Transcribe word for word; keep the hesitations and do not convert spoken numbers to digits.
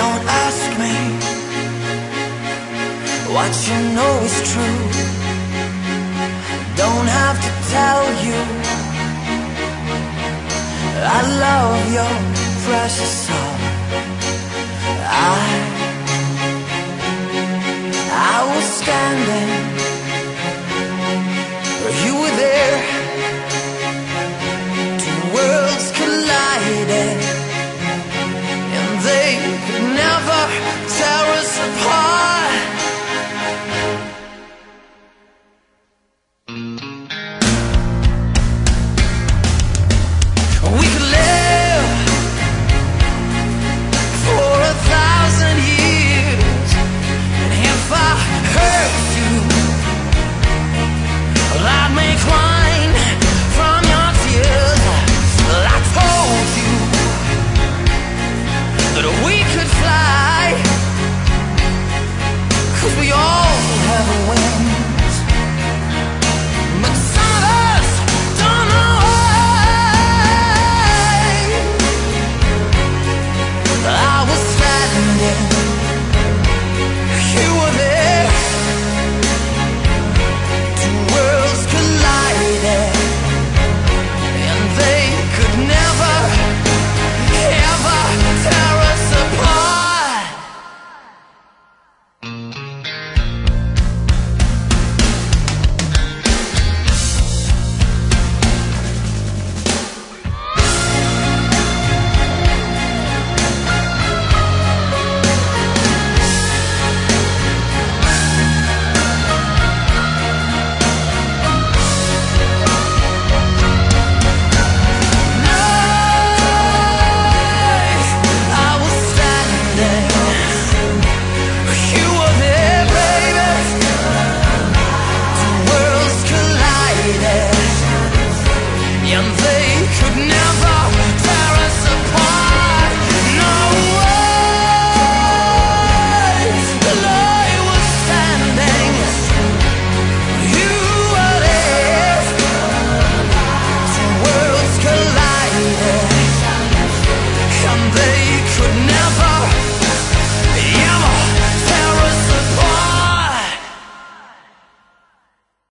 Don't ask me what you know is true. Don't have to tell you I love your precious soul. I I was standing, you were there. Two worlds collided, and they could never tear us apart. We could live for a thousand years, and if I hurt you, well, I'd make wine from your tears. Well, I told you that we could fly, 'cause we all have wings. But some of us don't know why. I was standing, you were there. Two worlds collided, and they could never, ever tear us apart. I was standing, you were there, baby. Two worlds collided, and they could never tear us apart.